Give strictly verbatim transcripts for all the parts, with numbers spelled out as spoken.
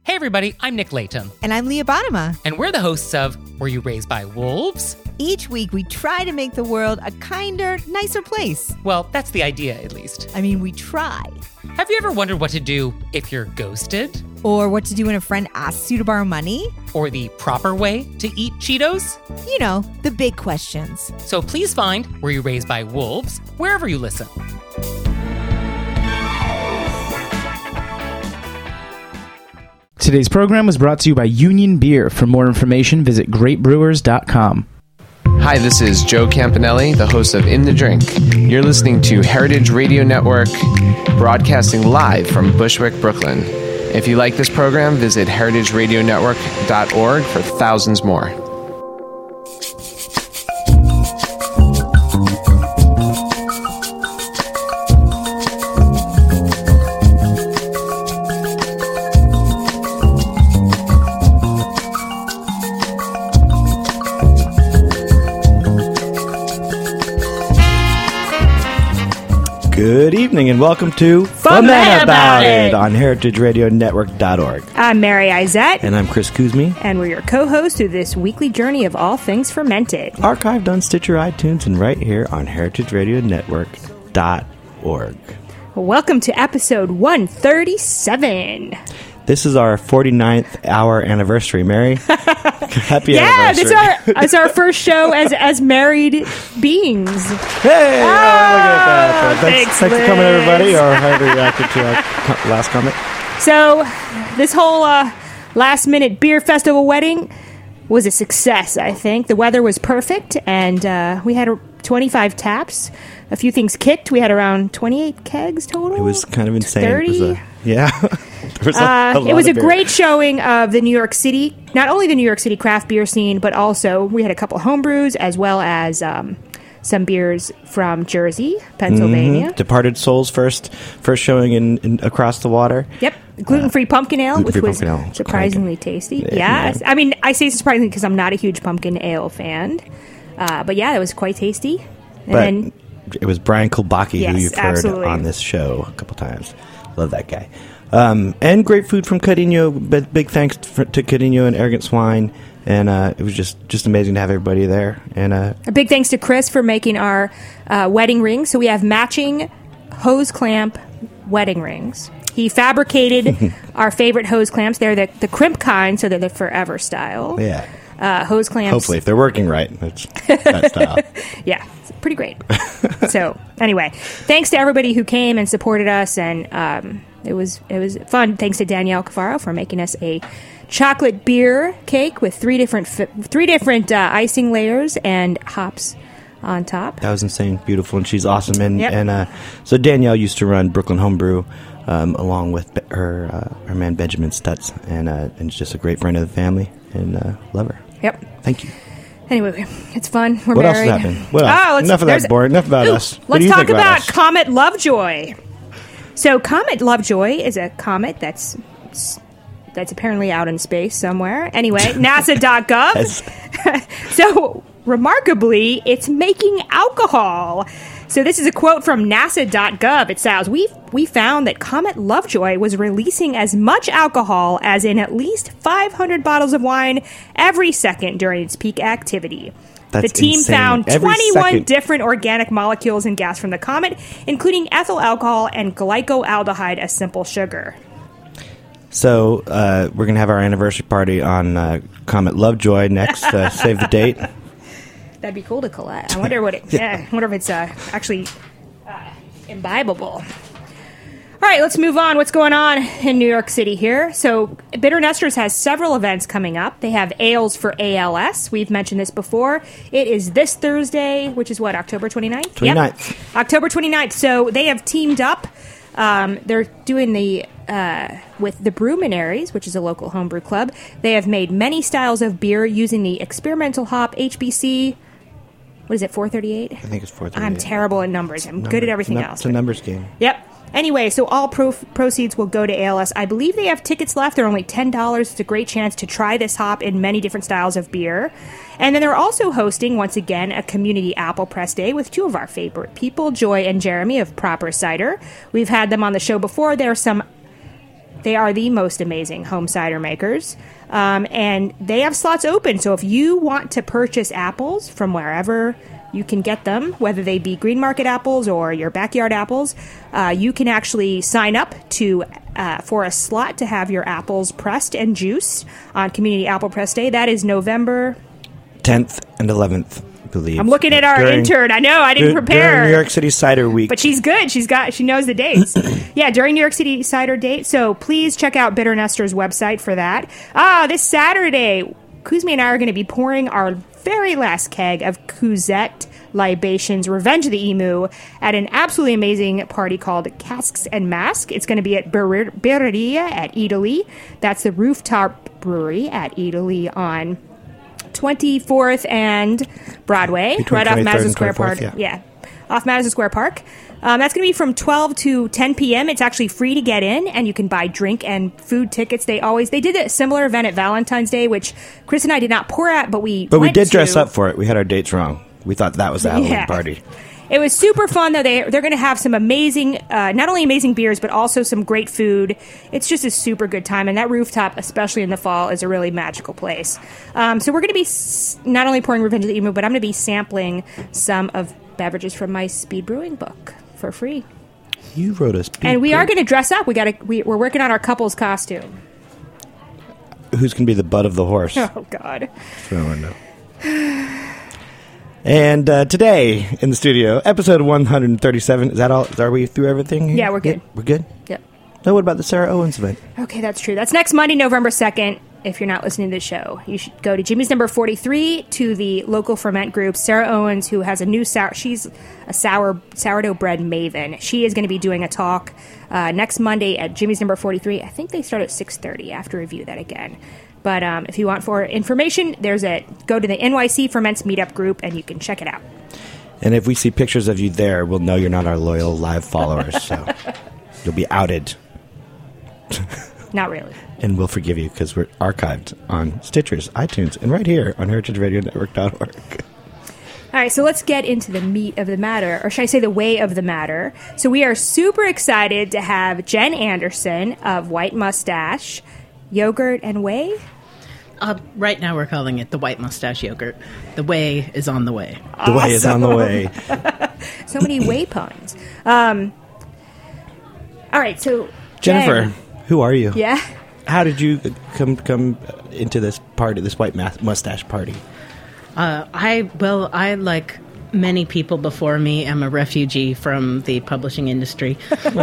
Hey everybody, I'm Nick Layton. And I'm Leah Bottima. And we're the hosts of Were You Raised by Wolves? Each week we try to make the world a kinder, nicer place. Well, that's the idea, at least. I mean, we try. Have you ever wondered what to do if you're ghosted? Or what to do when a friend asks you to borrow money? Or the proper way to eat Cheetos? You know, the big questions. So please find Were You Raised by Wolves wherever you listen. Today's program was brought to you by Union Beer. For more information, visit great brewers dot com. Hi, this is Joe Campanelli, the host of In the Drink. You're listening to Heritage Radio Network, broadcasting live from Bushwick, Brooklyn. If you like this program, visit heritage radio network dot org for thousands more. Good evening and welcome to Fun About, About It. It on heritage radio network dot org. I'm Mary Izette. And I'm Chris Kuzmi. And we're your co-hosts through this weekly journey of all things fermented. Archived on Stitcher, iTunes, and right here on heritage radio network dot org. Welcome to episode one thirty-seven. This is our forty-ninth hour anniversary, Mary. Happy yeah, anniversary. Yeah, this is our, it's our first show as as married beings. Hey! Oh, oh, look at that. thanks, Thanks, thanks for coming, everybody, or how you reacted to our co- last comment. So, this whole uh, last-minute beer festival wedding was a success, I think. The weather was perfect, and uh, we had twenty-five taps. A few things kicked. We had around twenty-eight kegs total. It was kind of insane. thirty It was a, yeah. There was a, uh, a it was a beer. Great showing of the New York City, not only the New York City craft beer scene, but also we had a couple homebrews as well as um, some beers from Jersey, Pennsylvania. Mm-hmm. Departed Soul's first first showing in, in Across the Water. Yep. Gluten-free uh, pumpkin ale, gluten-free which was pumpkin ale. surprisingly tasty. Yeah, yes. yeah. I mean, I say surprisingly because I'm not a huge pumpkin ale fan. Uh, but yeah, it was quite tasty. And but then, it was Brian Kulbaki, yes, who you've heard absolutely. on this show a couple times. Love that guy. Um, and great food from Carino. Big, big thanks for, to Carino and Arrogant Swine. And uh, it was just, just amazing to have everybody there. And uh, a big thanks to Chris for making our uh, wedding rings. So we have matching hose clamp wedding rings. He fabricated our favorite hose clamps. They're the, the crimp kind, so they're the forever style. Yeah. Uh, hose clamps. Hopefully, if they're working right, that's that style. Yeah, it's pretty great. So anyway, thanks to everybody who came and supported us, and um, it was it was fun. Thanks to Danielle Cavaro for making us a chocolate beer cake with three different fi- three different uh, icing layers and hops on top. That was insane, beautiful, and she's awesome. And yep. and uh, so Danielle used to run Brooklyn Homebrew. Um, along with be- her uh, her man Benjamin Stutz, and uh, and just a great friend of the family, and uh, love her. Yep. Thank you. Anyway, it's fun. We're what married. What else happened? What else? Oh, Enough of that boring. Enough about ooh, us. What Let's do you talk think about, about Comet Lovejoy. So, Comet Lovejoy is a comet that's that's apparently out in space somewhere. Anyway, NASA dot gov. So, remarkably, it's making alcohol. So this is a quote from NASA dot gov. It says, we we found that Comet Lovejoy was releasing as much alcohol as in at least five hundred bottles of wine every second during its peak activity. That's the team insane. found Every twenty-one second. different organic molecules in gas from the comet, including ethyl alcohol and glycoaldehyde, a simple sugar. So uh, we're going to have our anniversary party on uh, Comet Lovejoy next. Uh, save the date. That'd be cool to collect. I wonder what it. yeah. I wonder if it's uh, actually uh, imbibable. All right, let's move on. What's going on in New York City here? So, Bitter Nesters has several events coming up. They have Ales for A L S. We've mentioned this before. It is this Thursday, which is what, October twenty-ninth? twenty-ninth. Yep. October twenty-ninth. So, they have teamed up. Um, they're doing the, uh, with the Brewminaries, which is a local homebrew club. They have made many styles of beer using the experimental hop H B C. What is it, four thirty-eight? I think it's four thirty-eight. I'm terrible at numbers. I'm Number, good at everything it's a, else. It's a numbers game. Yep. Anyway, so all pro- proceeds will go to A L S. I believe they have tickets left. They're only ten dollars. It's a great chance to try this hop in many different styles of beer. And then they're also hosting, once again, a community apple press day with two of our favorite people, Joy and Jeremy of Proper Cider. We've had them on the show before. There are some They are the most amazing home cider makers. Um, and they have slots open. So if you want to purchase apples from wherever you can get them, whether they be green market apples or your backyard apples, uh, you can actually sign up to uh, for a slot to have your apples pressed and juiced on Community Apple Press Day. That is November tenth and eleventh, I believe. I'm looking at our During- intern. I know I didn't During prepare. New York City Cider Week. But she's good. She's got. She knows the dates. Yeah, during New York City Cider Date. So please check out Bitter Nester's website for that. Ah, this Saturday, Kuzmi and I are going to be pouring our very last keg of Kuzette Libations Revenge of the Emu at an absolutely amazing party called Casks and Mask. It's going to be at Bir- Birreria at Italy. That's the rooftop brewery at Italy on twenty-fourth and Broadway, Between right off twenty-third Madison and Square Park. twenty-fourth, Yeah. Off Madison Square Park. Um, that's going to be from twelve to ten p.m. It's actually free to get in, and you can buy drink and food tickets. They always they did a similar event at Valentine's Day, which Chris and I did not pour at, but we but we went did dress to. up for it. We had our dates wrong. We thought that was the Halloween Yeah. party. It was super fun, though. They, they're going to have some amazing, uh, not only amazing beers, but also some great food. It's just a super good time. And that rooftop, especially in the fall, is a really magical place. Um, so we're going to be s- not only pouring Revenge of the Emu, but I'm going to be sampling some of beverages from my speed brewing book for free. You wrote us. And we are going to dress up. We got to. We, we're working on our couple's costume. Who's going to be the butt of the horse? Oh, God. That's what I want to know. And uh, today in the studio, episode one thirty-seven. Is that all? Are we through everything here? Yeah, we're good. We're good? Yep. No, what about the Sarah Owens event? Okay, that's true. That's next Monday, November second. If you're not listening to the show, you should go to Jimmy's number forty-three to the local ferment group. Sarah Owens, who has a new sour, she's a sour sourdough bread maven. She is going to be doing a talk uh, next Monday at Jimmy's number forty-three. I think they start at six thirty. I have to review that again. But um, if you want for information, there's a go to the N Y C Ferments meetup group and you can check it out. And if we see pictures of you there, we'll know you're not our loyal live followers. So you'll be outed. Not really. And we'll forgive you because we're archived on Stitchers, iTunes, and right here on heritage radio network dot org. All right, so let's get into the meat of the matter, or should I say the way of the matter. So we are super excited to have Jen Anderson of White Mustache Yogurt and Whey. Uh, right now we're calling it the White Mustache Yogurt. The whey is on the way. The way is on the way. So many whey puns. Um, all right, so Jennifer, Jen, who are you? yeah. How did you come come into this party, this white mas- mustache party? Uh, I, well, I, like many people before me, am a refugee from the publishing industry.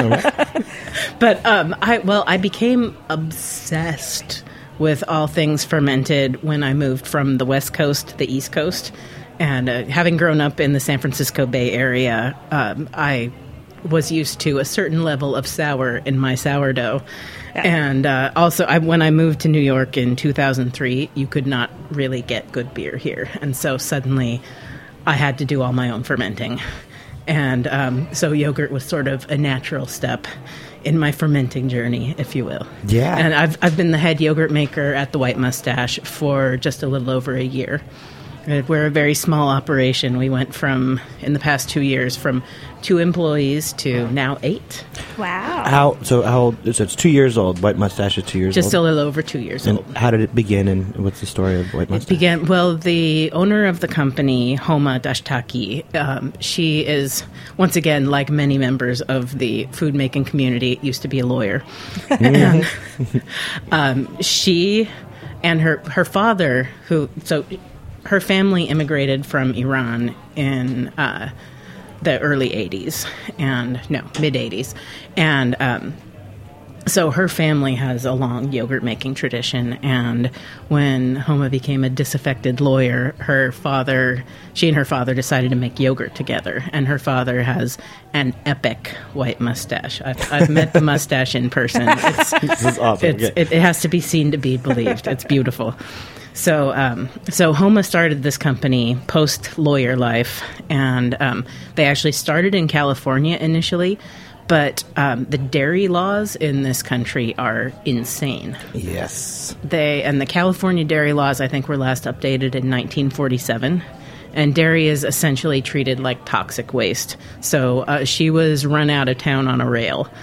But, um, I, well, I became obsessed with all things fermented when I moved from the West Coast to the East Coast. And uh, having grown up in the San Francisco Bay Area, um, I was used to a certain level of sour in my sourdough. And uh, also, I, when I moved to New York in two thousand three, you could not really get good beer here. And so suddenly, I had to do all my own fermenting. And um, so yogurt was sort of a natural step in my fermenting journey, if you will. Yeah. And I've I've been the head yogurt maker at the White Mustache for just a little over a year. We're a very small operation. We went from, in the past two years, from two employees to now eight. Wow. How so? How old? So it's two years old. White Mustache is two years Just a old. little over two years And old. how did it begin? And what's the story of White It Mustache? began, well, the owner of the company, Homa Dashtaki, um, she is, once again, like many members of the food making community, used to be a lawyer. And, um, she and her, her father, who, so her family immigrated from Iran in uh, the early eighties, and no, mid eighties. And um, so her family has a long yogurt making tradition, and when Homa became a disaffected lawyer, her father, she and her father decided to make yogurt together, and her father has an epic white mustache. I've, I've met the mustache in person. It's, This is awesome. it's, Yeah. it, it has to be seen to be believed. It's beautiful. So, um, so Homa started this company post lawyer life, and um, they actually started in California initially, but um, the dairy laws in this country are insane. Yes. They and the California dairy laws, I think, were last updated in nineteen forty-seven. And dairy is essentially treated like toxic waste. So uh, she was run out of town on a rail.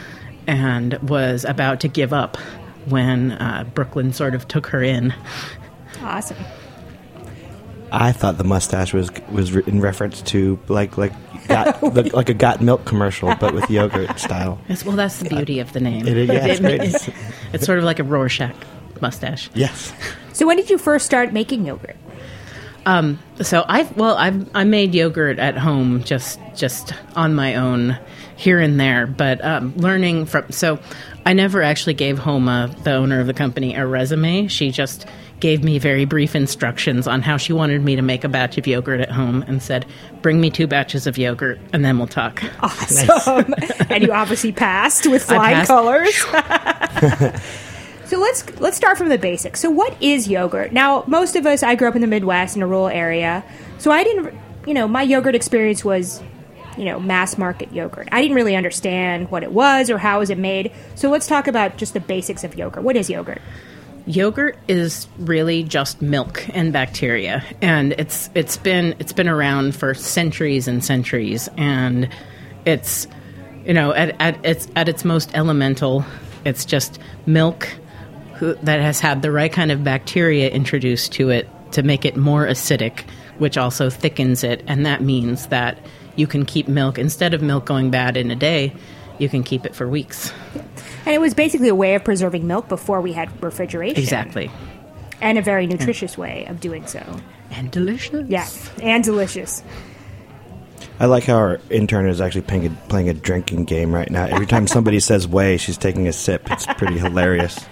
and was about to give up when uh, Brooklyn sort of took her in. Awesome. I thought the mustache was was re- in reference to like like got, the, like a Got Milk commercial, but with yogurt style. Yes, well, that's the beauty of the name. It is, yeah, it's great. It's, it's sort of like a Rorschach mustache. Yes. So when did you first start making yogurt? Um, so I well I I made yogurt at home just just on my own here and there, but um, learning from so I never actually gave Homa, the owner of the company, a resume. She just gave me very brief instructions on how she wanted me to make a batch of yogurt at home and said, "Bring me two batches of yogurt and then we'll talk." Awesome. And you obviously passed with flying passed. colors. So let's let's start from the basics. So what is yogurt? Now, most of us, I grew up in the Midwest in a rural area, so I didn't, you know, my yogurt experience was, you know, mass market yogurt. I didn't really understand what it was or how was it made. So let's talk about just the basics of yogurt. What is yogurt? Yogurt is really just milk and bacteria, and it's it's been it's been around for centuries and centuries, and it's, you know, at at its at its most elemental, it's just milk who, that has had the right kind of bacteria introduced to it to make it more acidic, which also thickens it, and that means that you can keep milk, instead of milk going bad in a day, you can keep it for weeks. And it was basically a way of preserving milk before we had refrigeration. Exactly. And a very nutritious way of doing so. And delicious. Yeah, and delicious. I like how our intern is actually playing a, playing a drinking game right now. Every time somebody says "way," she's taking a sip. It's pretty hilarious.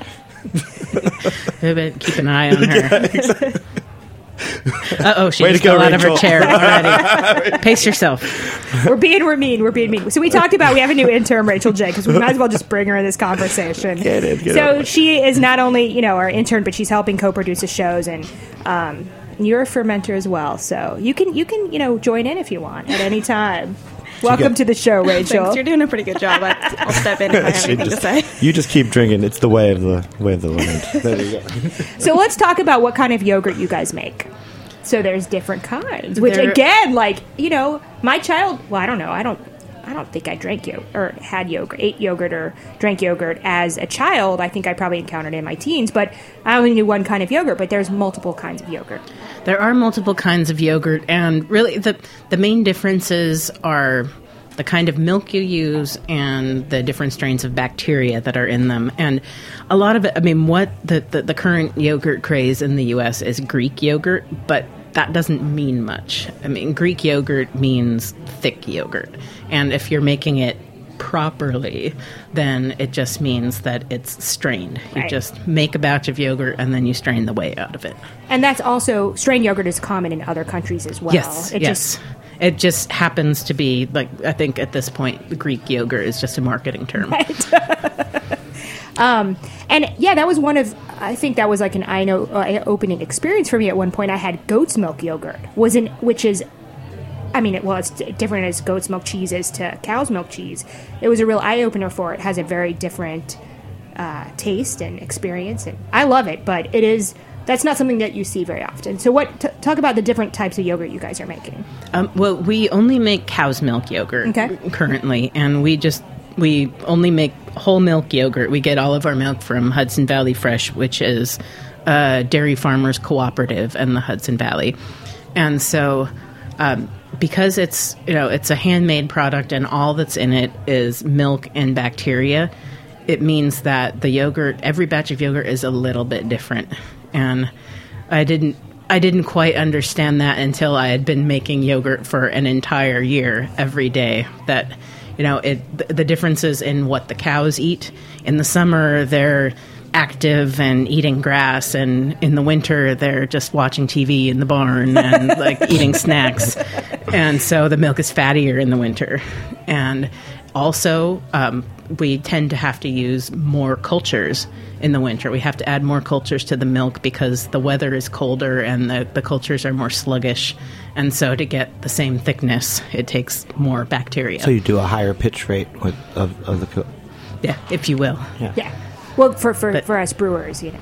Keep an eye on her. Yeah, exactly. Uh-oh, she Way just to go, fell out of her Rachel. chair already. Pace yourself. We're being, we're mean, we're being mean. So we talked about, we have a new intern, Rachel J, because we might as well just bring her in this conversation. Get it, get so it. she is not only, you know, our intern, but she's helping co-produce the shows, and um, you're a fermenter as well. So you can, you can, you know, join in if you want at any time. Welcome got- to the show, Rachel. Thanks, you're doing a pretty good job. I- I'll step in if I have She anything just- to say. You just keep drinking. It's the way of the way of the land. There you go. So let's talk about what kind of yogurt you guys make. So there's different kinds, which There- again, like, you know, my child, well, I don't know, I don't, I don't think I drank yogurt, or had yogurt, ate yogurt, or drank yogurt as a child. I think I probably encountered it in my teens, but I only knew one kind of yogurt, but there's multiple kinds of yogurt. There are multiple kinds of yogurt, and really the the main differences are the kind of milk you use and the different strains of bacteria that are in them. And a lot of it, I mean, what the, the, the current yogurt craze in the U S is Greek yogurt, but that doesn't mean much. I mean, Greek yogurt means thick yogurt. And if you're making it properly, then it just means that it's strained. You Right. just make a batch of yogurt and then you strain the whey out of it. And that's also, strained yogurt is common in other countries as well. Yes, It yes. just, It just happens to be, like, I think at this point, the Greek yogurt is just a marketing term. um, and yeah, that was one of, I think that was like an eye-opening experience for me at one point. I had goat's milk yogurt, was in, which is, I mean, it, well, it's different as goat's milk cheese is to cow's milk cheese. It was a real eye-opener for it. It has a very different uh, taste and experience, and I love it, but it is, that's not something that you see very often. So what, t- talk about the different types of yogurt you guys are making. Um, well, we only make cow's milk yogurt Okay. currently, and we just, we only make whole milk yogurt. We get all of our milk from Hudson Valley Fresh, which is a dairy farmers cooperative in the Hudson Valley. And so, um, because it's, you know, it's a handmade product and all that's in it is milk and bacteria, it means that the yogurt, every batch of yogurt is a little bit different. And I didn't I didn't quite understand that until I had been making yogurt for an entire year every day, that, you know, it th- the differences in what the cows eat. In the summer, they're active and eating grass, and in the winter, they're just watching T V in the barn and like eating snacks. And so the milk is fattier in the winter. And also, um, we tend to have to use more cultures in the winter. We have to add more cultures to the milk because the weather is colder and the, the cultures are more sluggish. And so to get the same thickness, it takes more bacteria. So you do a higher pitch rate with, of, of the co- yeah, if you will. yeah. Yeah. Well, for for, But- for us brewers, you know.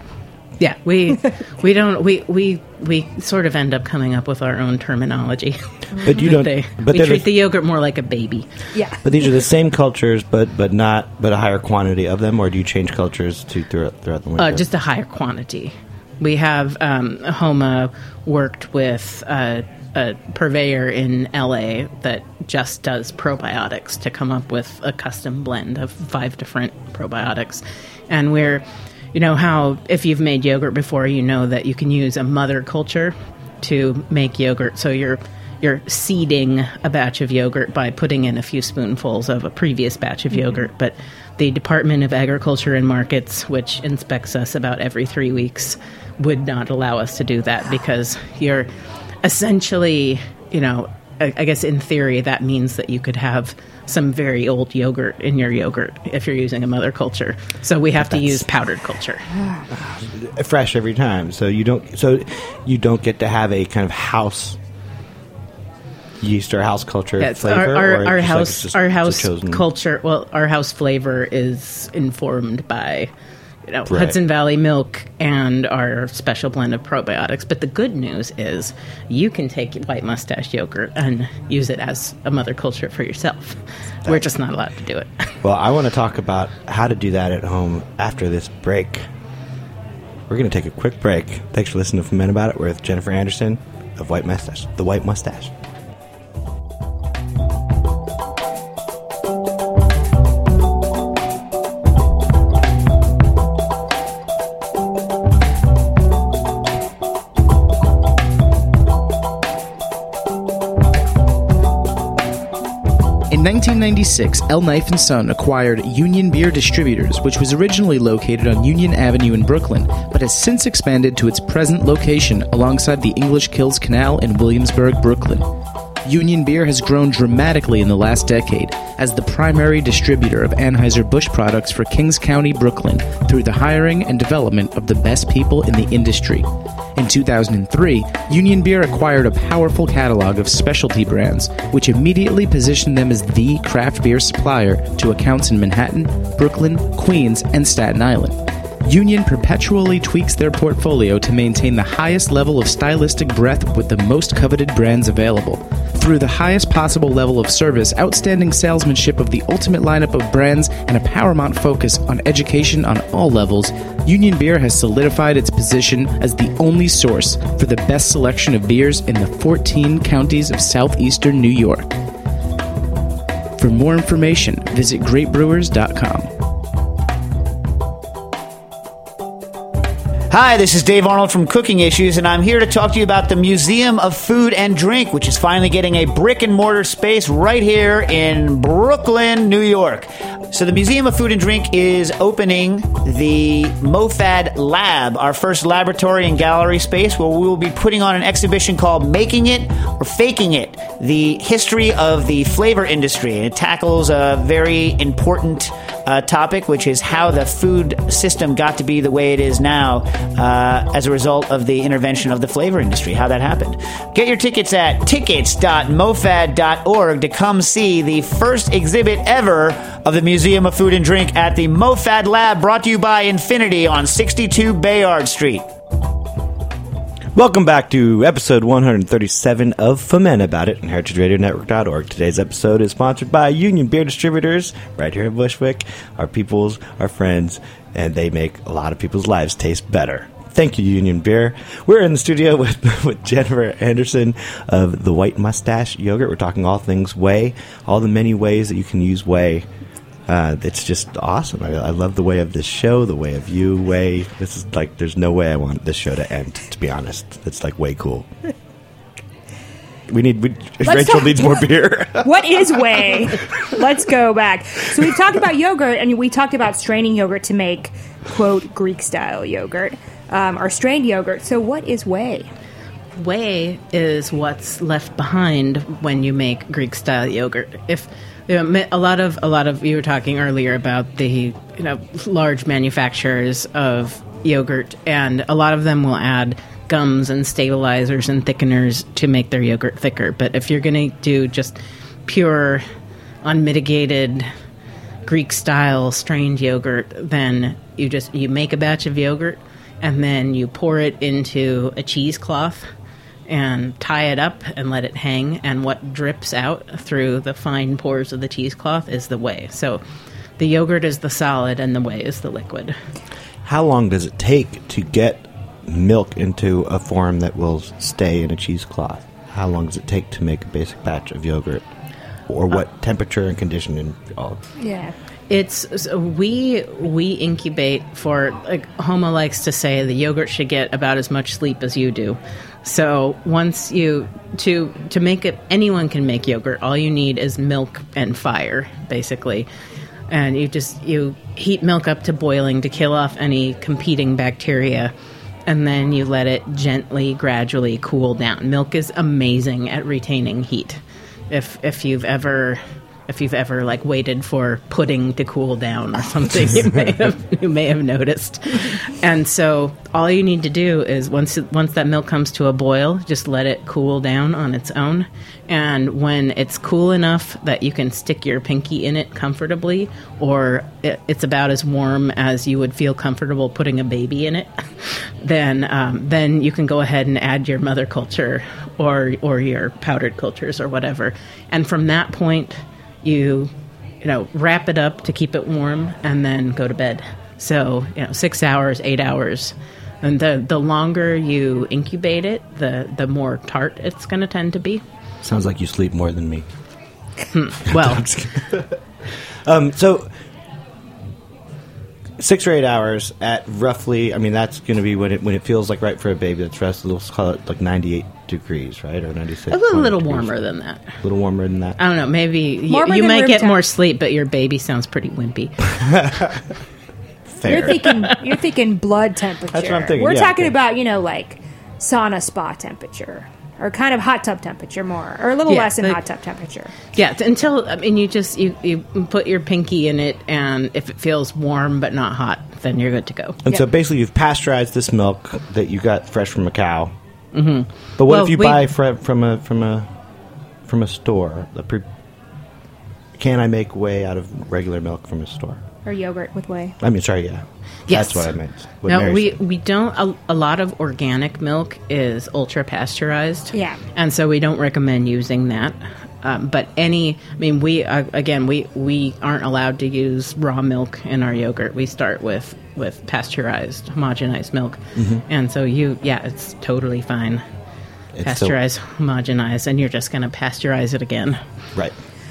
Yeah, we we don't we, we we sort of end up coming up with our own terminology. But you don't. They, but we they're treat the, the yogurt more like a baby. Yeah. But these are the same cultures, but but not but a higher quantity of them, or do you change cultures to throughout throughout the winter? Uh, just a higher quantity. We have um, Homa worked with uh, a purveyor in L A that just does probiotics to come up with a custom blend of five different probiotics, and we're. You know how if you've made yogurt before, you know that you can use a mother culture to make yogurt. So you're you're seeding a batch of yogurt by putting in a few spoonfuls of a previous batch of mm-hmm. yogurt. But the Department of Agriculture and Markets, which inspects us about every three weeks, would not allow us to do that because you're essentially, you know, I, I guess in theory that means that you could have some very old yogurt in your yogurt if you're using a mother culture. So we have to use powdered culture. Fresh every time. So you don't so you don't get to have a kind of house yeast or house culture yeah, flavor. Our, our, or our just house like our house chosen... culture well our house flavor is informed by you know, right. Hudson Valley milk and our special blend of probiotics. But the good news is you can take White Mustache yogurt and use it as a mother culture for yourself. That's We're just not allowed to do it. Well, I want to talk about how to do that at home after this break. We're going to take a quick break. Thanks for listening to Men About It with Jennifer Anderson of White Mustache, The White Mustache. In nineteen ninety-six, El Knife and Son acquired Union Beer Distributors, which was originally located on Union Avenue in Brooklyn, but has since expanded to its present location alongside the English Kills Canal in Williamsburg, Brooklyn. Union Beer has grown dramatically in the last decade as the primary distributor of Anheuser-Busch products for Kings County, Brooklyn, through the hiring and development of the best people in the industry. In two thousand three, Union Beer acquired a powerful catalog of specialty brands, which immediately positioned them as the craft beer supplier to accounts in Manhattan, Brooklyn, Queens, and Staten Island. Union perpetually tweaks their portfolio to maintain the highest level of stylistic breadth with the most coveted brands available. Through the highest possible level of service, outstanding salesmanship of the ultimate lineup of brands, and a paramount focus on education on all levels, Union Beer has solidified its position as the only source for the best selection of beers in the fourteen counties of southeastern New York. For more information, visit great brewers dot com. Hi, this is Dave Arnold from Cooking Issues, and I'm here to talk to you about the Museum of Food and Drink, which is finally getting a brick-and-mortar space right here in Brooklyn, New York. So the Museum of Food and Drink is opening the MoFad Lab, our first laboratory and gallery space, where we will be putting on an exhibition called Making It or Faking It, the history of the flavor industry. And it tackles a very important uh, topic, which is how the food system got to be the way it is now uh, as a result of the intervention of the flavor industry, how that happened. Get your tickets at tickets dot mofad dot org to come see the first exhibit ever of the Museum of Food and Drink at the MoFad Lab, brought to you by Infinity on sixty-two Bayard Street. Welcome back to episode one thirty-seven of For Men About It on heritage radio network dot org. Today's episode is sponsored by Union Beer Distributors right here in Bushwick. Our peoples, our friends, and they make a lot of people's lives taste better. Thank you, Union Beer. We're in the studio with, with Jennifer Anderson of the White Mustache Yogurt. We're talking all things whey, all the many ways that you can use whey. Uh, it's just awesome. I, I love the way of this show, the way of you, way. This is like, there's no way I want this show to end, to be honest. It's like way cool. We need, we, Rachel talk, needs more beer. What is whey? Let's go back. So we've talked about yogurt, and we talked about straining yogurt to make, quote, Greek-style yogurt, um, or strained yogurt. So what is whey? Whey is what's left behind when you make Greek-style yogurt. If you know, a lot of a lot of you were talking earlier about the you know large manufacturers of yogurt, and a lot of them will add gums and stabilizers and thickeners to make their yogurt thicker. But if you're going to do just pure, unmitigated Greek-style strained yogurt, then you just you make a batch of yogurt, and then you pour it into a cheesecloth and tie it up and let it hang, and what drips out through the fine pores of the cheesecloth is the whey. So the yogurt is the solid and the whey is the liquid. How long does it take to get milk into a form that will stay in a cheesecloth? How long does it take to make a basic batch of yogurt? Or what uh, temperature and condition and all? Yeah. It's so we we incubate for, like Homa likes to say, the yogurt should get about as much sleep as you do. So once you to to make it, anyone can make yogurt. All you need is milk and fire, basically, and you just you heat milk up to boiling to kill off any competing bacteria, and then you let it gently, gradually cool down. Milk is amazing at retaining heat. If if you've ever if you've ever like waited for pudding to cool down or something, you may have you may have noticed. And so all you need to do is once it, once that milk comes to a boil, just let it cool down on its own. And when it's cool enough that you can stick your pinky in it comfortably, or it, it's about as warm as you would feel comfortable putting a baby in it, then um, then you can go ahead and add your mother culture or or your powdered cultures or whatever. And from that point, you you know wrap it up to keep it warm and then go to bed. So you know six hours, eight hours. And the the longer you incubate it, the the more tart it's going to tend to be. Sounds like you sleep more than me. Hmm. Well, um, so six or eight hours at roughly. I mean, that's going to be when it when it feels like right for a baby. That's rest. Let's call it like ninety-eight degrees, right, or ninety-six. A little, little warmer than that. A little warmer than that. I don't know. Maybe you, you might get more sleep, but your baby sounds pretty wimpy. Fair. You're thinking. You're thinking blood temperature. That's what I'm thinking. We're yeah, talking okay. about you know like sauna spa temperature. Or kind of hot tub temperature more, or a little yeah, less than like, hot tub temperature. Yeah, t- until, I mean, you just, you, you put your pinky in it, and if it feels warm but not hot, then you're good to go. And yeah. so basically you've pasteurized this milk that you got fresh from a cow. Mm-hmm. But what well, if you we, buy fr- from a from a, from a store? A pre- can I make whey out of regular milk from a store? Or yogurt with whey. I mean, sorry, yeah. Yes. That's what I meant. What no, Mary we, said. we don't. A, a lot of organic milk is ultra pasteurized. Yeah. And so we don't recommend using that. Um, but any, I mean, we, uh, again, we, we aren't allowed to use raw milk in our yogurt. We start with, with pasteurized, homogenized milk. Mm-hmm. And so you, yeah, it's totally fine. It's pasteurized, so- homogenized, and you're just going to pasteurize it again. Right.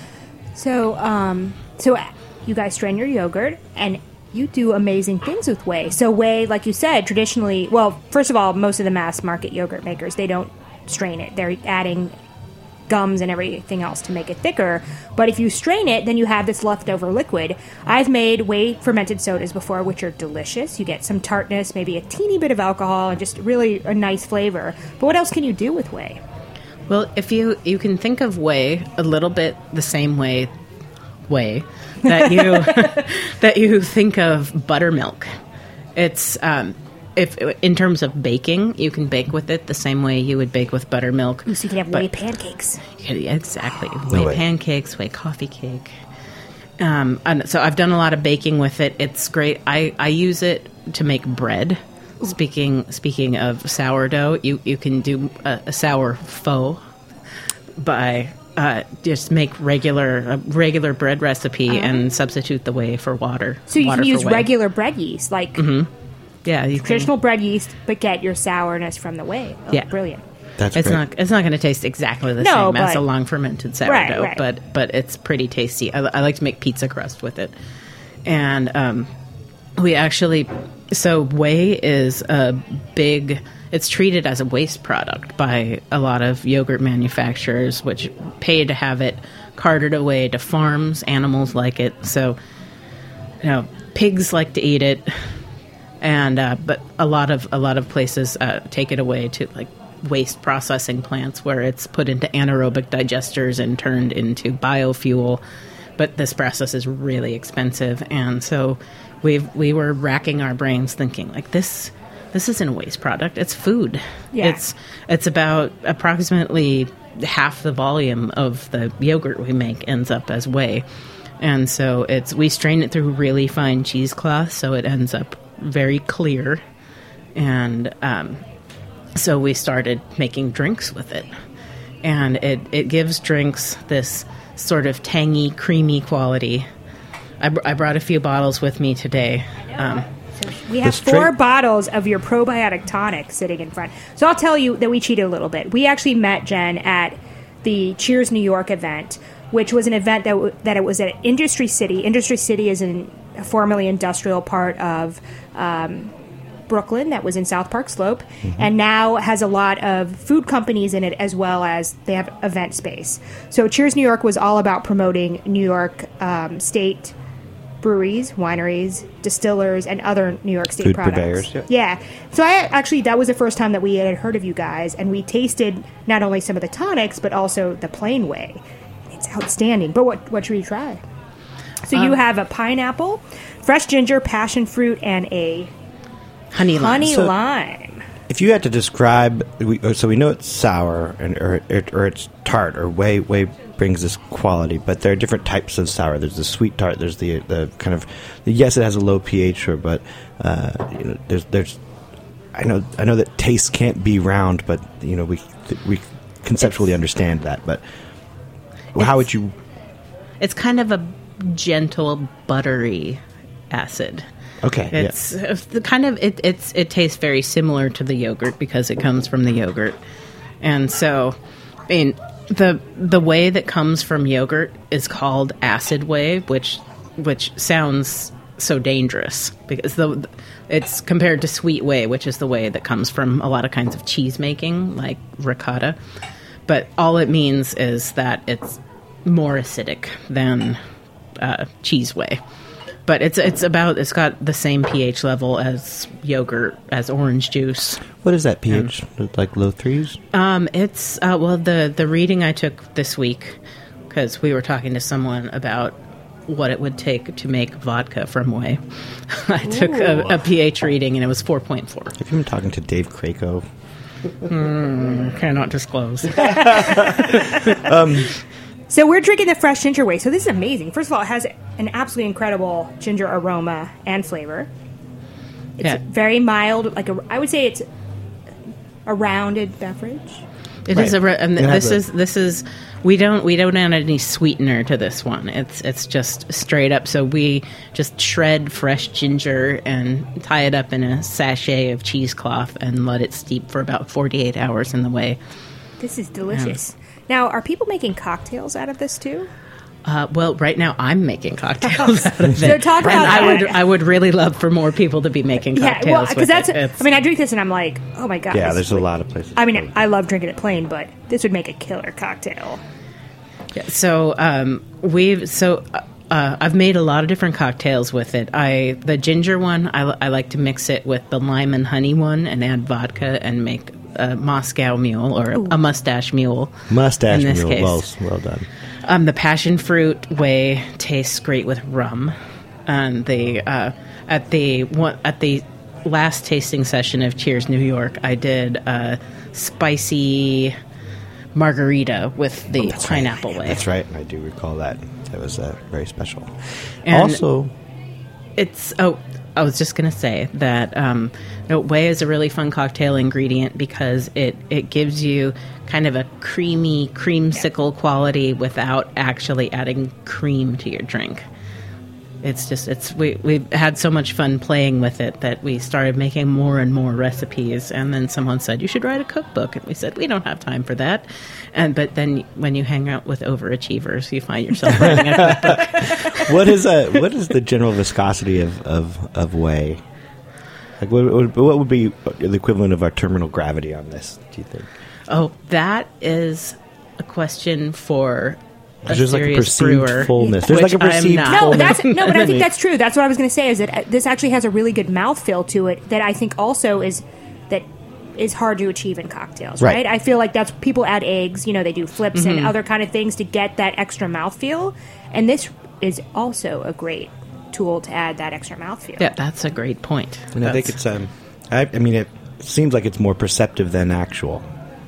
So, um, so you guys strain your yogurt, and you do amazing things with whey. So whey, like you said, traditionally, well, first of all, most of the mass market yogurt makers, they don't strain it. They're adding gums and everything else to make it thicker. But if you strain it, then you have this leftover liquid. I've made whey fermented sodas before, which are delicious. You get some tartness, maybe a teeny bit of alcohol, and just really a nice flavor. But what else can you do with whey? Well, if you, you can think of whey a little bit the same way way that you that you think of buttermilk. It's um, if in terms of baking, you can bake with it the same way you would bake with buttermilk. So you can have whey pancakes. Yeah, exactly, No whey way. pancakes, whey coffee cake. Um, and so I've done a lot of baking with it. It's great. I, I use it to make bread. Speaking speaking of sourdough, you you can do a, a sour faux by. Uh, just make regular a regular bread recipe uh-huh. and substitute the whey for water. So you water can use whey. regular bread yeast, like Mm-hmm. Yeah, you traditional can, bread yeast, but get your sourness from the whey. Oh, yeah, brilliant. That's it's great. not it's not going to taste exactly the No, same as but- a long fermented sourdough, Right, right. but but it's pretty tasty. I, I like to make pizza crust with it, and um, we actually so whey is a big. It's treated as a waste product by a lot of yogurt manufacturers, which pay to have it carted away to farms. Animals like it, so you know pigs like to eat it, and uh, but a lot of a lot of places uh, take it away to like waste processing plants where it's put into anaerobic digesters and turned into biofuel. But this process is really expensive, and so we we were racking our brains thinking like this. This isn't a waste product. It's food. Yeah. It's it's about approximately half the volume of the yogurt we make ends up as whey. And so it's we strain it through really fine cheesecloth so it ends up very clear. And um, so we started making drinks with it. And it, it gives drinks this sort of tangy, creamy quality. I, br- I brought a few bottles with me today. Um, So we have The four straight- bottles of your probiotic tonic sitting in front. So I'll tell you that we cheated a little bit. We actually met Jen at the Cheers New York event, which was an event that w- that it was at Industry City. Industry City is an, a formerly industrial part of um, Brooklyn that was in South Park Slope, and now has a lot of food companies in it, as well as they have event space. So Cheers New York was all about promoting New York um, State breweries, wineries, distillers, and other New York State Food products. purveyors, yeah. Yeah. So I actually, that was the first time that we had heard of you guys, and we tasted not only some of the tonics, but also the plain way. It's outstanding. But what what should we try? So you have a pineapple, fresh ginger, passion fruit, and a honey lime. honey So- lime. If you had to describe, we, so we know it's sour and or, or it's tart, or way way brings this quality, but there are different types of sour. There's the sweet tart. There's the the kind of the, yes, it has a low pH, or but uh, you know, there's there's I know I know that taste can't be round, but you know we we conceptually understand that. But how would you? It's kind of a gentle, buttery acid. Okay, yeah. It's uh, the kind of it, it's it tastes very similar to the yogurt because it comes from the yogurt, and so I mean the the whey that comes from yogurt is called acid whey, which which sounds so dangerous because the it's compared to sweet whey, which is the whey that comes from a lot of kinds of cheese making like ricotta, but all it means is that it's more acidic than uh, cheese whey. But it's it's about it's got the same pH level as yogurt, as orange juice. What is that pH? Like low threes? Um, it's uh, well the the reading I took this week, because we were talking to someone about what it would take to make vodka from whey. I took a, a pH reading and it was four point four. Have you been talking to Dave Craco? Mm, cannot disclose. um, So we're drinking the fresh ginger whey. So this is amazing. First of all, it has an absolutely incredible ginger aroma and flavor. It's Yeah. very mild. Like a, I would say it's a rounded beverage. It Right. is a re- and It has this a- is this is we don't we don't add any sweetener to this one. It's it's just straight up. So we just shred fresh ginger and tie it up in a sachet of cheesecloth and let it steep for about forty-eight hours in the whey. This is delicious. Now, are people making cocktails out of this too? Uh, well, right now I'm making cocktails out of it. So talk and about I that. would I would really love for more people to be making Yeah, cocktails. well, with because that's. it. It's- I mean, I drink this and I'm like, oh my god. yeah, this there's is a like- lot of places. I mean, I love drinking it plain, but this would make a killer cocktail. So um, we've so uh, I've made a lot of different cocktails with it. I the ginger one I, I like to mix it with the lime and honey one and add vodka and make a Moscow Mule or a, a mustache mule. Mustache in this mule. case. Well, well done. Um, the passion fruit whey tastes great with rum. And the uh, at the one at the last tasting session of Cheers New York, I did a spicy margarita with the That's pineapple right. whey. That's right. I do recall that. That was uh, very special. And also, it's oh, I was just gonna say that um, you know, whey is a really fun cocktail ingredient because it it gives you kind of a creamy creamsicle quality without actually adding cream to your drink. It's just it's we we've had so much fun playing with it that we started making more and more recipes, and then someone said you should write a cookbook, and we said we don't have time for that. And but then when you hang out with overachievers, you find yourself writing a cookbook. what is a what is the general viscosity of of, of whey? Like what, what what would be the equivalent of our terminal gravity on this? Do you think? Oh, that is a question for a There's like a serious perceived brewer, fullness. There's which like a I'm perceived not. No, fullness. that's no, but I think that's true. That's what I was going to say. Is that uh, this actually has a really good mouthfeel to it that I think also is that is hard to achieve in cocktails, right? Right. I feel like that's people add eggs, you know, they do flips Mm-hmm. and other kind of things to get that extra mouthfeel, and this is also a great tool to add that extra mouthfeel. Yeah, that's a great point. And I think That's- it's um, I, I mean, it seems like it's more perceptive than actual.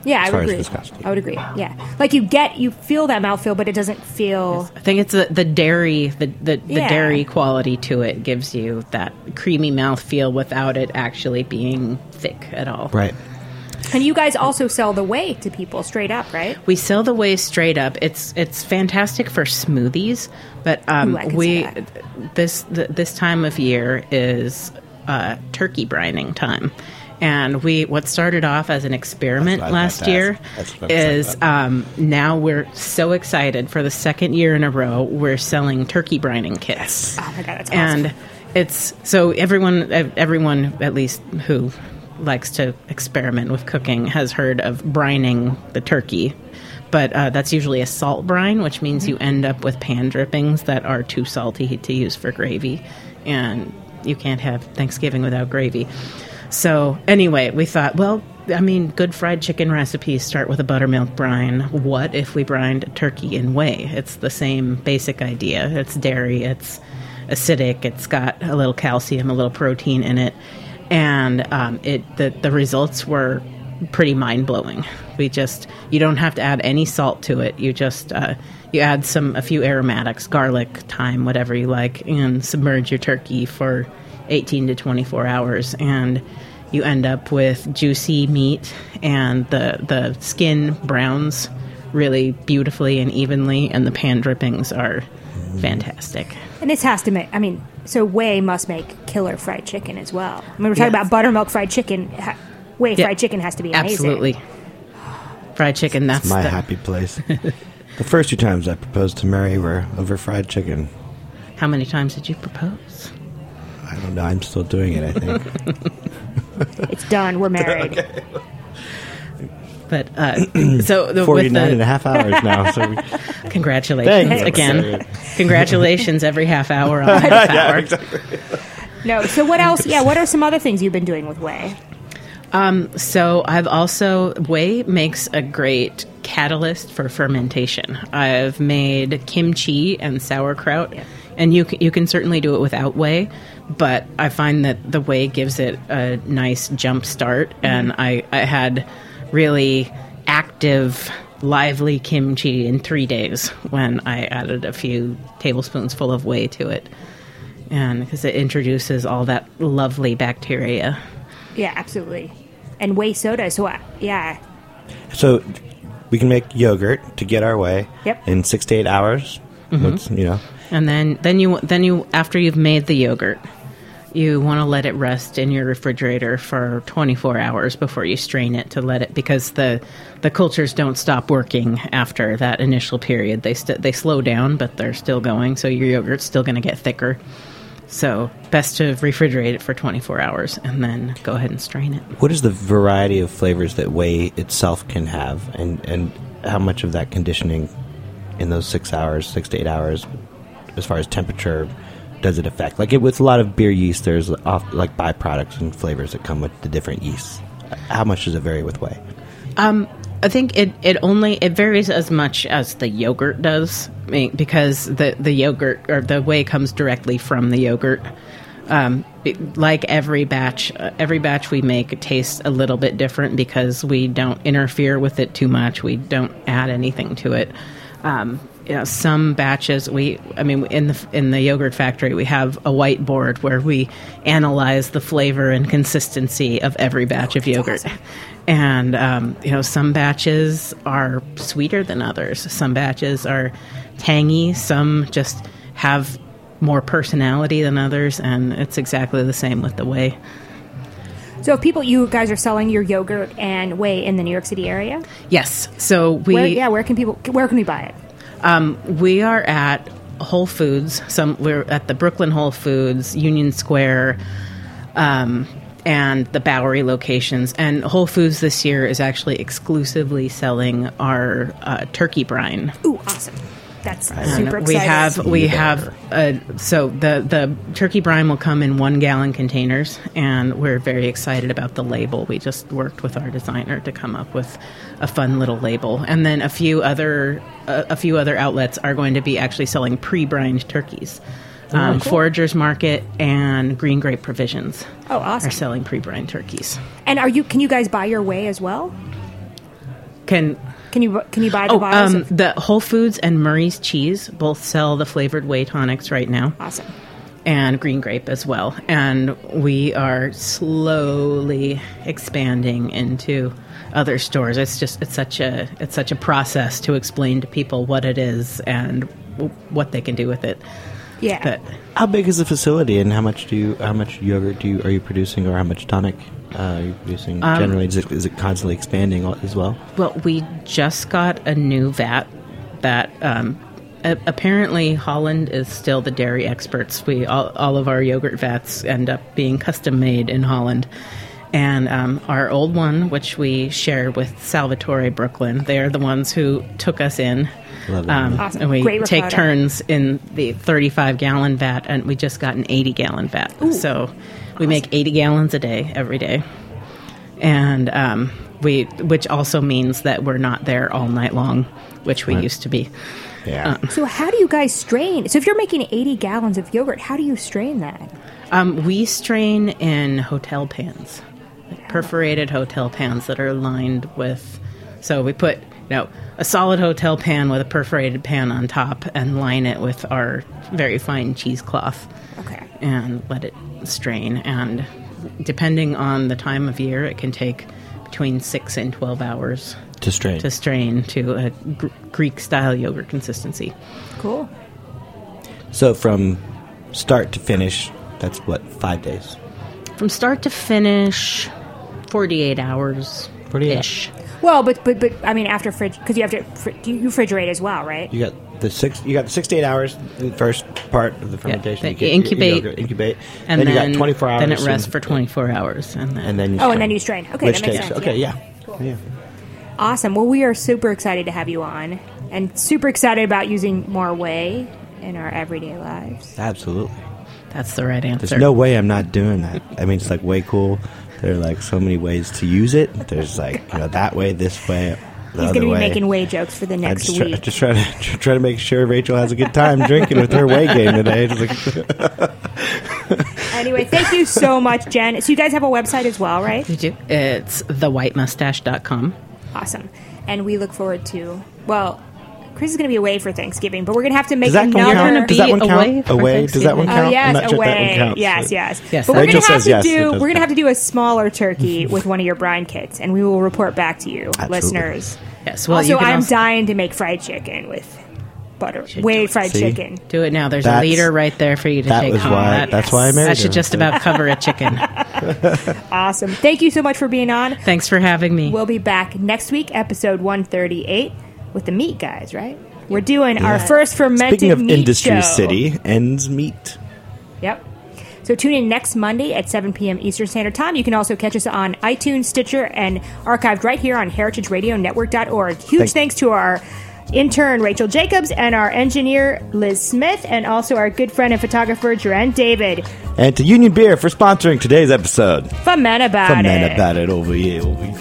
Yeah, I as would far agree. as viscosity. I would agree. Yeah, like you get you feel that mouthfeel, but it doesn't feel. I think it's the, the dairy, the the, the Yeah. dairy quality to it gives you that creamy mouthfeel without it actually being thick at all. Right. And you guys also sell the whey to people straight up, right? We sell the whey straight up. It's it's fantastic for smoothies, but um, Ooh, I can see we that. this th- this time of year is uh, turkey brining time, and we what started off as an experiment That's what I was last about to year ask. That's what I was is talking about. um, now we're so excited for the second year in a row we're selling turkey brining kits. Oh my god, that's awesome. And it's so everyone, everyone at least who likes to experiment with cooking has heard of brining the turkey, but uh, that's usually a salt brine, which means you end up with pan drippings that are too salty to use for gravy, and you can't have Thanksgiving without gravy. So anyway, we thought, well, I mean, good fried chicken recipes start with a buttermilk brine. What if we brined turkey in whey? It's the same basic idea. It's dairy, it's acidic, it's got a little calcium, a little protein in it, and um, it the, the results were pretty mind-blowing. We just, you don't have to add any salt to it. You just, uh, you add some, a few aromatics, garlic, thyme, whatever you like, and submerge your turkey for eighteen to twenty-four hours, and you end up with juicy meat, and the the skin browns really beautifully and evenly, and the pan drippings are fantastic. And this has to make, I mean, so whey must make killer fried chicken as well. I mean, we're talking Yes. about buttermilk fried chicken. Ha- whey Yeah, fried chicken has to be amazing. Absolutely. Fried chicken, that's My the, happy place. The first two times I proposed to Mary were over fried chicken. How many times did you propose? I don't know. I'm still doing it, I think. It's done. We're married. But uh, so the, with forty-nine the, and a half hours now. So we, congratulations Thanks. again. Congratulations every half hour on the half hour. No. So what else? Yeah. What are some other things you've been doing with whey? Um, so I've also, whey makes a great catalyst for fermentation. I've made kimchi and sauerkraut, Yeah. and you c- you can certainly do it without whey, but I find that the whey gives it a nice jump start, and I, I had really active, lively kimchi in three days when I added a few tablespoons full of whey to it, and because it introduces all that lovely bacteria. Yeah, absolutely. And whey soda. So uh, yeah. so we can make yogurt to get our way Yep. in six to eight hours. What's, you know, And then, then you then you after you've made the yogurt, you want to let it rest in your refrigerator for twenty-four hours before you strain it to let it, because the the cultures don't stop working after that initial period. They st- they slow down, but they're still going. So your yogurt's still going to get thicker. So best to refrigerate it for twenty-four hours and then go ahead and strain it. what is the variety of flavors that whey itself can have, and, and how much of that conditioning in those six hours, six to eight hours, as far as temperature, does it affect? Like it, with a lot of beer yeast, there's off, like byproducts and flavors that come with the different yeasts. How much does it vary with whey? Um, I think it, it only it varies as much as the yogurt does, I mean, because the, the yogurt or the whey comes directly from the yogurt. Um, it, like every batch, uh, every batch we make tastes a little bit different because we don't interfere with it too much. We don't add anything to it. Um, you know, some batches we, I mean, in the in the yogurt factory, we have a whiteboard where we analyze the flavor and consistency of every batch of yogurt. And um, you know, some batches are sweeter than others. Some batches are tangy. Some just have more personality than others, and it's exactly the same with the whey. So if people, you guys are selling your yogurt and whey in the New York City area. Yes. So we Where, yeah. Where can people? Where can we buy it? Um, we are at Whole Foods. Some we're at the Brooklyn Whole Foods, Union Square, um, and the Bowery locations. And Whole Foods this year is actually exclusively selling our uh, turkey brine. Ooh, awesome! That's And super exciting. we have we have uh, so the the turkey brine will come in one gallon containers, and we're very excited about the label. We just worked with our designer to come up with a fun little label, and then a few other uh, a few other outlets are going to be actually selling pre-brined turkeys. Um, Foragers Market and Green Grape Provisions Oh, awesome! are selling pre-brined turkeys. And are you? Can you guys buy your whey as well? Can Can you can you buy the oh bottles? um, of- the Whole Foods and Murray's Cheese both sell the flavored whey tonics right now. awesome. And Green Grape as well. And we are slowly expanding into other stores. It's just it's such a it's such a process to explain to people what it is and w- what they can do with it. Yeah. But How big is the facility, and how much do you, how much yogurt do you, are you producing, or how much tonic uh, are you producing? Um, Generally, is it, is it constantly expanding as well? well, we just got a new vat that um, a- apparently Holland is still the dairy experts. We all, all of our yogurt vats end up being custom made in Holland. And um, our old one, which we share with Salvatore Brooklyn, they are the ones who took us in. Love it. Um, Awesome. And we Great take reporter. turns in the thirty-five gallon vat, and we just got an eighty gallon vat. So we make eighty gallons a day every day. And um, we, which also means that we're not there all night long, which we Right. used to be. Yeah. So how do you guys strain? So if you're making eighty gallons of yogurt, how do you strain that? Um, we strain in hotel pans, like perforated hotel pans that are lined with. So we put, you know, a solid hotel pan with a perforated pan on top, and line it with our very fine cheesecloth. Okay. And let it strain. And depending on the time of year, it can take between six and twelve hours To strain. to strain to a gr- Greek style yogurt consistency. Cool. So from start to finish, that's what, five days? From start to finish, forty-eight hours forty-eight. ish. Well, but but but I mean, after fridge, because you have to fr- you refrigerate as well, right? You got the six. You got the six to eight hours in the first part of the fermentation. then you get you incubate. your yogurt, incubate, And then, then, you got twenty-four hours. then it rests and- for twenty-four hours. And then, And then you Oh, and strain. then you strain. Okay, Which that makes takes, sense. Okay, yeah. yeah. yeah. Awesome. Well, we are super excited to have you on, and super excited about using more whey in our everyday lives. Absolutely. that's the right answer. There's no way I'm not doing that. I mean, it's like way cool. There are like so many ways to use it. There's like, you know, that way, this way, the He's other going to be way. making whey jokes for the I next just try, week. just try to try to make sure Rachel has a good time drinking with her whey game today. Just like, Anyway, thank you so much, Jen. So you guys have a website as well, right? We do. It's the white mustache dot com. Awesome. And we look forward to, well, Chris is going to be away for Thanksgiving, but we're going to have to make does that one another. count? Does that one be count? away for Away? Does that one Thanksgiving? count? Oh yes, I'm not sure if that one away. counts. Yes, yes. Yes, but that we're Rachel gonna have says to yes, it do. does We're gonna count. have to do a smaller turkey with one of your brine kits, and we will report back to you, Absolutely. listeners. Yes. Well, also, you can I'm also dying to make fried chicken with butter, whey fried See? chicken. do it now. There's That's- a liter right there for you to that take was home. why. That- That's why I married That should her. just about cover a chicken. Awesome. Thank you so much for being on. Thanks for having me. We'll be back next week, episode one thirty-eight, with the meat guys. Right? We're doing our first fermented Speaking of meat Industry show. City, ends meat. Yep. So tune in next Monday at seven p.m. Eastern Standard Time. You can also catch us on iTunes, Stitcher, and archived right here on heritage radio network dot org. Huge Thank- thanks to our intern, Rachel Jacobs, and our engineer, Liz Smith, and also our good friend and photographer, Duran David. And to Union Beer for sponsoring today's episode. Fun man about Fun it. man about it over here. Over here.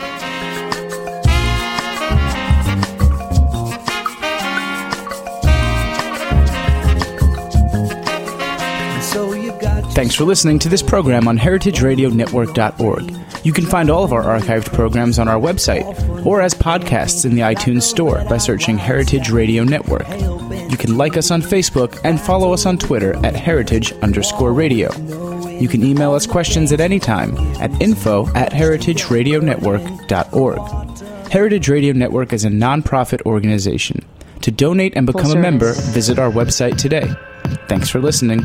Thanks for listening to this program on heritage radio network dot org. You can find all of our archived programs on our website or as podcasts in the iTunes Store by searching Heritage Radio Network. You can like us on Facebook and follow us on Twitter at heritage underscore radio. You can email us questions at any time at info at heritage radio network dot org. Heritage Radio Network is a nonprofit organization. To donate and become a member, visit our website today. Thanks for listening.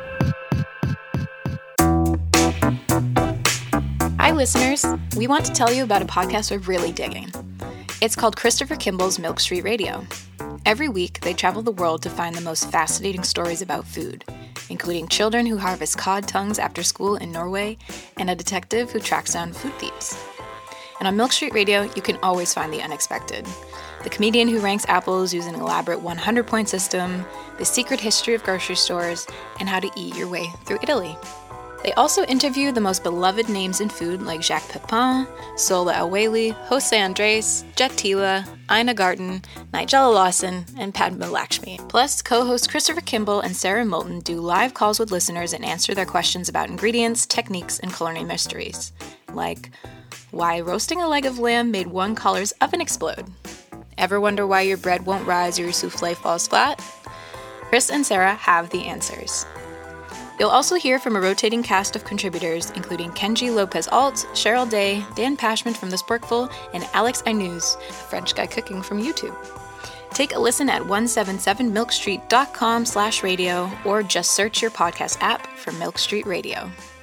Hi, listeners. We want to tell you about a podcast we're really digging. It's called Christopher Kimball's Milk Street Radio. Every week, they travel the world to find the most fascinating stories about food, including children who harvest cod tongues after school in Norway and a detective who tracks down food thieves. And on Milk Street Radio, you can always find the unexpected. The comedian who ranks apples using an elaborate one hundred point system, the secret history of grocery stores, and how to eat your way through Italy. They also interview the most beloved names in food like Jacques Pepin, Sola El-Waylly, Jose Andres, Jet Tila, Ina Garten, Nigella Lawson, and Padma Lakshmi. Plus, co-hosts Christopher Kimball and Sarah Moulton do live calls with listeners and answer their questions about ingredients, techniques, and culinary mysteries. Like, Why roasting a leg of lamb made one caller's oven explode. Ever wonder why your bread won't rise or your souffle falls flat? Chris and Sarah have the answers. You'll also hear from a rotating cast of contributors, including Kenji Lopez-Alt, Cheryl Day, Dan Pashman from The Sporkful, and Alex Ainuz, a French guy cooking from YouTube. Take a listen at one seventy-seven milk street dot com slash radio or just search your podcast app for Milk Street Radio.